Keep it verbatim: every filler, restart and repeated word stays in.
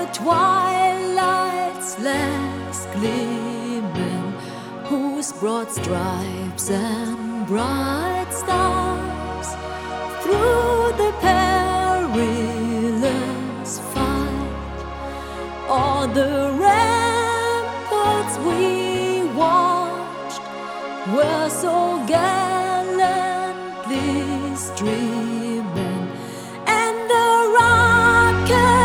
the twilight's last gleaming, whose broad stripes and bright stars through the perilous fight, all the ramparts we watched were so gallantly streamed.